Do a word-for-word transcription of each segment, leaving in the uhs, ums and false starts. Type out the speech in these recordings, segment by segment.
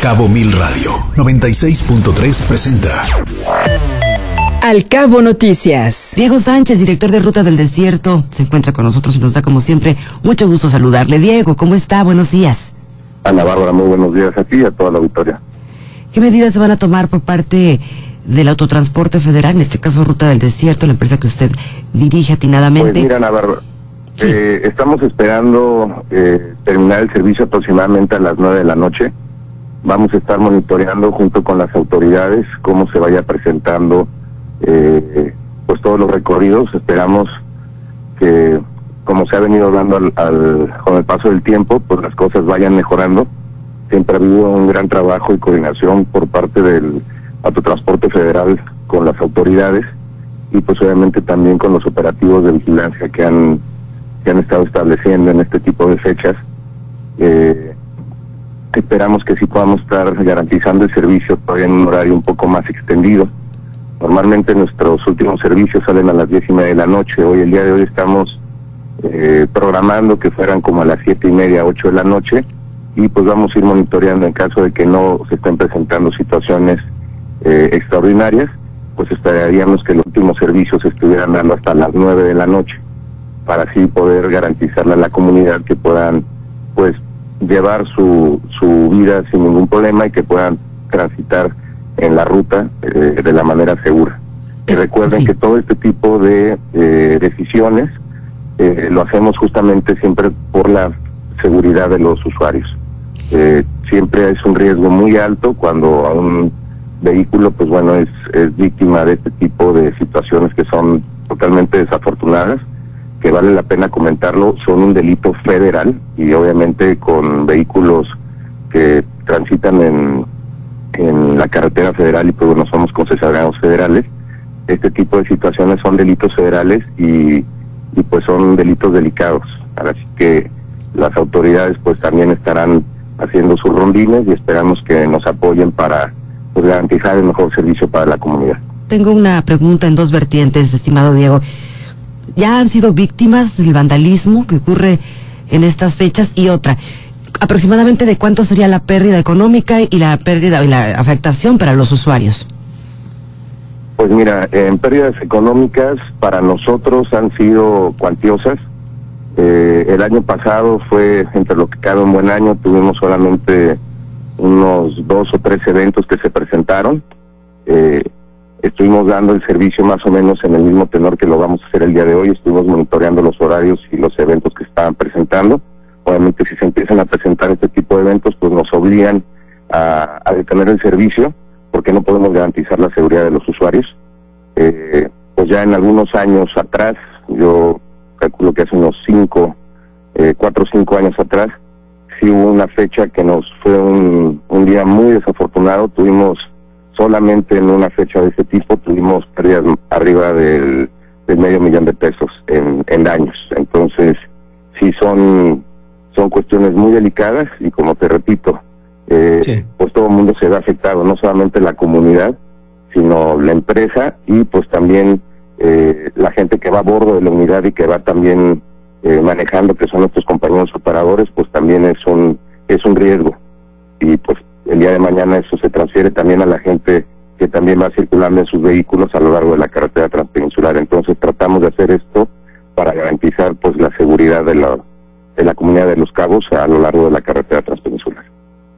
Cabo Mil Radio noventa y seis punto tres presenta Al Cabo Noticias. Diego Sánchez, director de Ruta del Desierto, se encuentra con nosotros y nos da, como siempre, mucho gusto saludarle. Diego, ¿cómo está? Buenos días. Ana Bárbara, muy buenos días a ti y a toda la auditoría. ¿Qué medidas se van a tomar por parte del Autotransporte Federal, en este caso Ruta del Desierto, la empresa que usted dirige atinadamente? Pues mira, Ana Bárbara, sí. eh, estamos esperando eh, terminar el servicio aproximadamente a las nueve de la noche. Vamos a estar monitoreando junto con las autoridades cómo se vaya presentando eh, pues todos los recorridos. Esperamos que, como se ha venido dando al, al, con el paso del tiempo, pues las cosas vayan mejorando. Siempre ha habido un gran trabajo y coordinación por parte del Autotransporte Federal con las autoridades y pues obviamente también con los operativos de vigilancia que han, que han estado estableciendo en este tipo de fechas. Eh, esperamos que sí podamos estar garantizando el servicio todavía en un horario un poco más extendido. Normalmente nuestros últimos servicios salen a las diez y media de la noche. Hoy, el día de hoy, estamos eh, programando que fueran como a las siete y media, ocho de la noche, y pues vamos a ir monitoreando en caso de que no se estén presentando situaciones eh, extraordinarias, pues esperaríamos que los últimos servicios estuvieran dando hasta las nueve de la noche, para así poder garantizarle a la comunidad que puedan pues llevar su, su vida sin ningún problema y que puedan transitar en la ruta eh, de la manera segura. Y recuerden sí. que todo este tipo de eh, decisiones eh, lo hacemos justamente siempre por la seguridad de los usuarios. Eh, siempre es un riesgo muy alto cuando a un vehículo, pues bueno, es, es víctima de este tipo de situaciones que son totalmente desafortunadas, que vale la pena comentarlo, son un delito federal y obviamente con vehículos que transitan en, en la carretera federal y pues bueno, somos concesionarios federales, este tipo de situaciones son delitos federales y, y pues son delitos delicados. Así que las autoridades pues también estarán haciendo sus rondines y esperamos que nos apoyen para pues garantizar el mejor servicio para la comunidad. Tengo una pregunta en dos vertientes, estimado Diego. ¿Ya han sido víctimas del vandalismo que ocurre en estas fechas? Y otra, aproximadamente de cuánto sería la pérdida económica y la pérdida y la afectación para los usuarios. Pues mira, en pérdidas económicas para nosotros han sido cuantiosas. Eh, el año pasado fue, entre lo que cabe un buen año, tuvimos solamente unos dos o tres eventos que se presentaron. Eh, estuvimos dando el servicio más o menos en el mismo tenor que lo vamos a hacer el día de hoy. Estuvimos monitoreando los horarios y los eventos que estaban presentando. Obviamente si se empiezan a presentar este tipo de eventos, pues nos obligan a, a detener el servicio porque no podemos garantizar la seguridad de los usuarios. Eh, pues ya en algunos años atrás, yo calculo que hace unos cinco, eh, cuatro o cinco años atrás, sí hubo una fecha que nos fue un, un día muy desafortunado. Tuvimos solamente en una fecha de este tipo, tuvimos pérdidas arriba del, del medio millón de pesos en, en daños. Entonces, sí son, son cuestiones muy delicadas y como te repito, eh, sí. pues todo el mundo se ve afectado, no solamente la comunidad, sino la empresa y pues también eh, la gente que va a bordo de la unidad y que va también eh, manejando, que son nuestros compañeros operadores, pues también es un, es un riesgo. Y pues el día de mañana eso se transfiere también a la gente que también va circulando en sus vehículos a lo largo de la carretera transpeninsular. Entonces tratamos de hacer esto para garantizar pues la seguridad de la, de la comunidad de Los Cabos a lo largo de la carretera transpeninsular.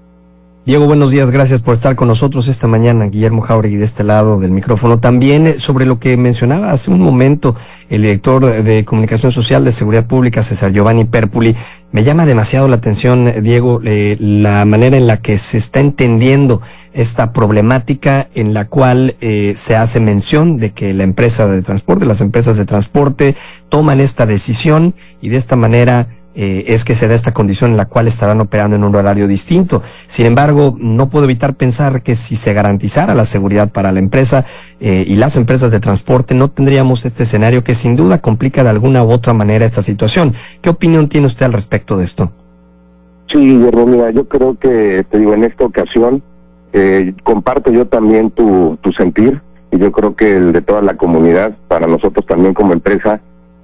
Diego, buenos días, gracias por estar con nosotros esta mañana. Guillermo Jáuregui de este lado del micrófono. También sobre lo que mencionaba hace un momento el director de Comunicación Social de Seguridad Pública, César Giovanni Pérpuli, me llama demasiado la atención, Diego, eh, la manera en la que se está entendiendo esta problemática en la cual eh, se hace mención de que la empresa de transporte, las empresas de transporte toman esta decisión y de esta manera Eh, es que se da esta condición en la cual estarán operando en un horario distinto. Sin embargo, no puedo evitar pensar que si se garantizara la seguridad para la empresa eh, y las empresas de transporte, no tendríamos este escenario que sin duda complica de alguna u otra manera esta situación. ¿Qué opinión tiene usted al respecto de esto? Sí, Guillermo, mira, yo creo que, te digo, en esta ocasión eh, comparto yo también tu, tu sentir y yo creo que el de toda la comunidad, para nosotros también como empresa,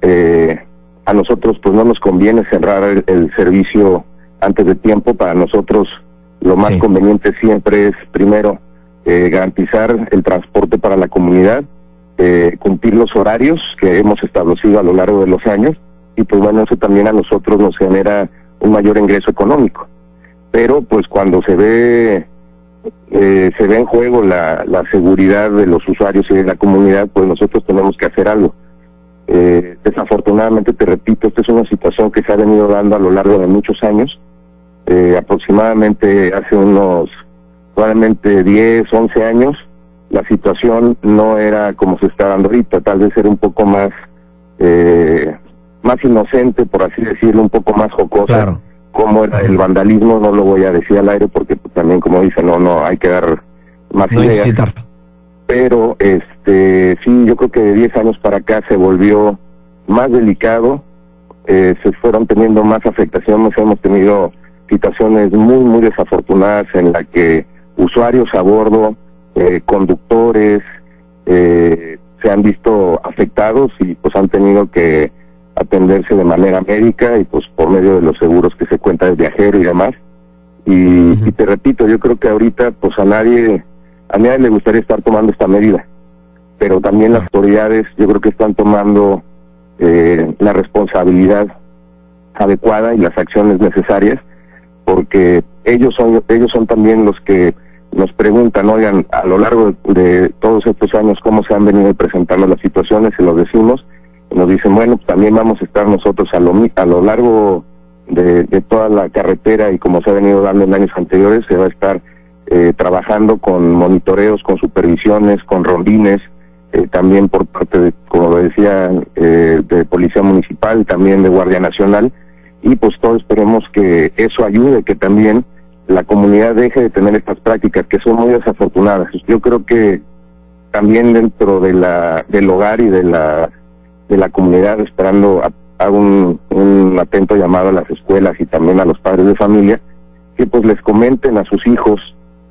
eh, a nosotros pues no nos conviene cerrar el, el servicio antes de tiempo. Para nosotros lo más Sí. conveniente siempre es, primero, eh, garantizar el transporte para la comunidad, eh, cumplir los horarios que hemos establecido a lo largo de los años, y pues bueno, eso también a nosotros nos genera un mayor ingreso económico. Pero pues cuando se ve eh, se ve en juego la, la seguridad de los usuarios y de la comunidad, pues nosotros tenemos que hacer algo. Eh, desafortunadamente, te repito, esta es una situación que se ha venido dando a lo largo de muchos años. Eh, aproximadamente hace unos, probablemente diez, once años, la situación no era como se está dando ahorita, tal vez era un poco más, eh, más inocente, por así decirlo, un poco más jocosa. Claro. Como era el vandalismo, no lo voy a decir al aire porque pues, también, como dicen, no, no hay que dar más No ideas. incitar. Pero este sí, yo creo que de diez años para acá se volvió más delicado, eh, se fueron teniendo más afectaciones, hemos tenido situaciones muy, muy desafortunadas en la que usuarios a bordo, eh, conductores, eh, se han visto afectados y pues han tenido que atenderse de manera médica y pues por medio de los seguros que se cuenta del viajero y demás. Y, uh-huh. y te repito, yo creo que ahorita pues a nadie... A nadie le gustaría estar tomando esta medida, pero también las autoridades yo creo que están tomando eh, la responsabilidad adecuada y las acciones necesarias, porque ellos son ellos son también los que nos preguntan, oigan, a lo largo de, de todos estos años cómo se han venido presentando las situaciones, se los decimos, y nos dicen, bueno, pues también vamos a estar nosotros a lo, a lo largo de, de toda la carretera y como se ha venido dando en años anteriores, se va a estar Eh, trabajando con monitoreos, con supervisiones, con rondines, eh, también por parte de, como decía, eh, de Policía Municipal, también de Guardia Nacional, y pues todos esperemos que eso ayude, que también la comunidad deje de tener estas prácticas que son muy desafortunadas. Yo creo que también dentro de la del hogar y de la de la comunidad, esperando, hago un, un atento llamado a las escuelas y también a los padres de familia, que pues les comenten a sus hijos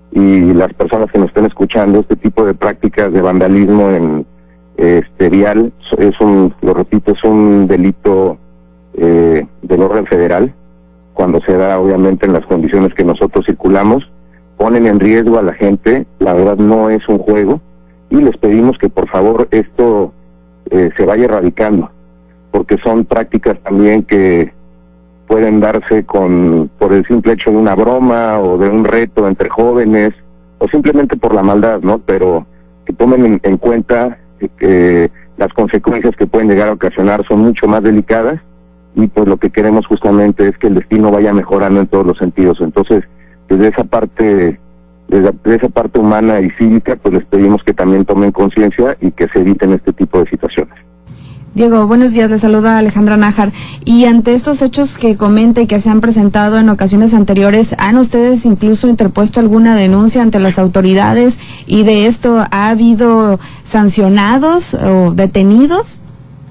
y las personas que nos estén escuchando este tipo de prácticas de vandalismo en este vial. Es un, lo repito, es un delito eh, del orden federal, cuando se da obviamente en las condiciones que nosotros circulamos, ponen en riesgo a la gente, la verdad no es un juego, y les pedimos que por favor esto eh, se vaya erradicando, porque son prácticas también que pueden darse con por el simple hecho de una broma o de un reto entre jóvenes o simplemente por la maldad, ¿no? Pero que tomen en, en cuenta que, que las consecuencias que pueden llegar a ocasionar son mucho más delicadas y pues lo que queremos justamente es que el destino vaya mejorando en todos los sentidos. Entonces, desde esa parte desde, desde esa parte humana y cívica, pues les pedimos que también tomen conciencia y que se eviten este tipo de situaciones. Diego, buenos días, le saluda Alejandra Nájar. Y ante estos hechos que comenta y que se han presentado en ocasiones anteriores, ¿han ustedes incluso interpuesto alguna denuncia ante las autoridades y de esto ha habido sancionados o detenidos?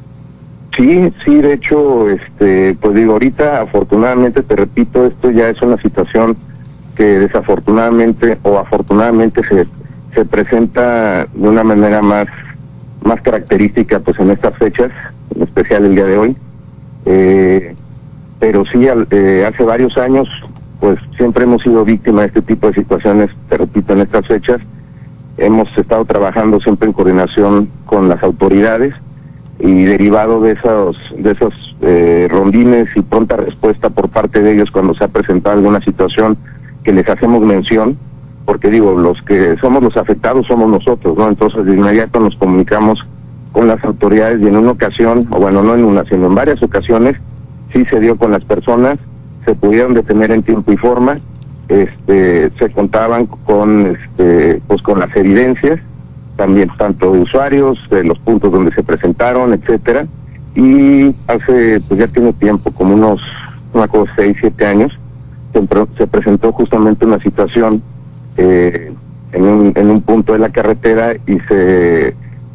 Sí, sí, de hecho, este, pues digo, ahorita afortunadamente, te repito, esto ya es una situación que desafortunadamente o afortunadamente se, se presenta de una manera más más característica pues en estas fechas, en especial el día de hoy, eh, pero sí al, eh, hace varios años pues siempre hemos sido víctimas de este tipo de situaciones, te repito, en estas fechas hemos estado trabajando siempre en coordinación con las autoridades y derivado de esos de esos eh, rondines y pronta respuesta por parte de ellos cuando se ha presentado alguna situación que les hacemos mención, porque digo, los que somos los afectados somos nosotros, ¿no? Entonces de inmediato nos comunicamos con las autoridades y en una ocasión, o bueno, no en una, sino en varias ocasiones, sí se dio con las personas, se pudieron detener en tiempo y forma, este, se contaban con, este, pues con las evidencias, también tanto de usuarios, de los puntos donde se presentaron, etcétera, y hace, pues ya tiene tiempo, como unos, una cosa, seis, siete años, se, se presentó justamente una situación Eh, en, un, en un punto de la carretera y se,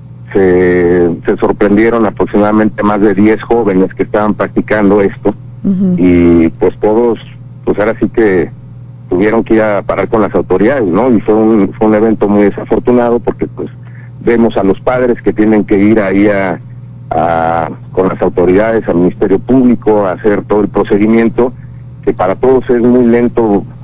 se se sorprendieron aproximadamente más de diez jóvenes que estaban practicando esto. Uh-huh. Y pues todos, pues ahora sí que tuvieron que ir a parar con las autoridades, ¿no? Y fue un fue un evento muy desafortunado porque pues vemos a los padres que tienen que ir ahí a, a con las autoridades, al Ministerio Público, a hacer todo el procedimiento, que para todos es muy lento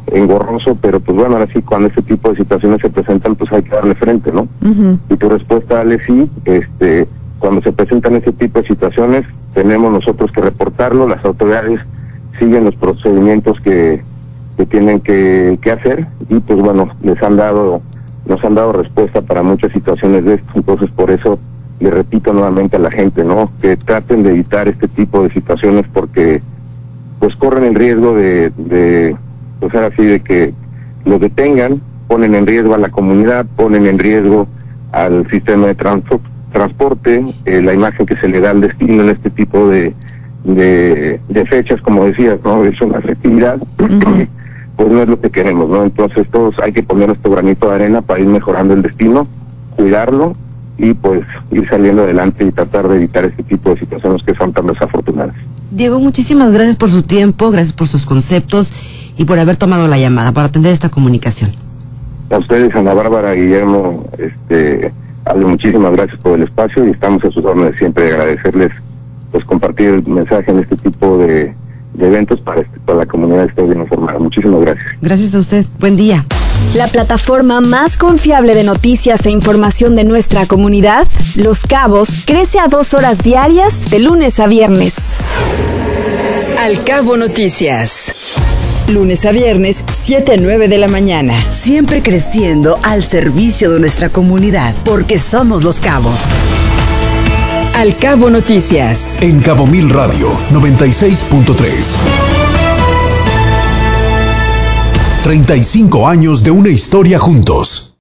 engorroso, pero pues bueno, ahora sí, cuando este tipo de situaciones se presentan, pues hay que darle frente, ¿no? Ujú. Y tu respuesta, Ale, sí, este, cuando se presentan este tipo de situaciones, tenemos nosotros que reportarlo, las autoridades siguen los procedimientos que, que tienen que, que hacer, y pues bueno, les han dado, nos han dado respuesta para muchas situaciones de esto. Entonces por eso le repito nuevamente a la gente, ¿no?, que traten de evitar este tipo de situaciones, porque pues corren el riesgo de, de pues ahora sí, de que los detengan, ponen en riesgo a la comunidad, ponen en riesgo al sistema de transo- transporte, eh, la imagen que se le da al destino en este tipo de, de, de fechas, como decías, ¿no?, es una festividad, uh-huh. Pues no es lo que queremos, ¿no? Entonces todos hay que poner nuestro granito de arena para ir mejorando el destino, cuidarlo y pues ir saliendo adelante y tratar de evitar este tipo de situaciones que son tan desafortunadas. Diego, muchísimas gracias por su tiempo, gracias por sus conceptos y por haber tomado la llamada para atender esta comunicación. A ustedes, Ana Bárbara, Guillermo, este, Ale, muchísimas gracias por el espacio y estamos a sus órdenes siempre. Agradecerles pues compartir el mensaje en este tipo de, de eventos para, este, para la comunidad esté bien informada. Muchísimas gracias. Gracias a usted. Buen día. La plataforma más confiable de noticias e información de nuestra comunidad, Los Cabos, crece a dos horas diarias de lunes a viernes. Al Cabo Noticias. Lunes a viernes, siete a nueve de la mañana. Siempre creciendo al servicio de nuestra comunidad, porque somos Los Cabos. Al Cabo Noticias. En Cabo Mil Radio, noventa y seis punto tres. treinta y cinco años de una historia juntos.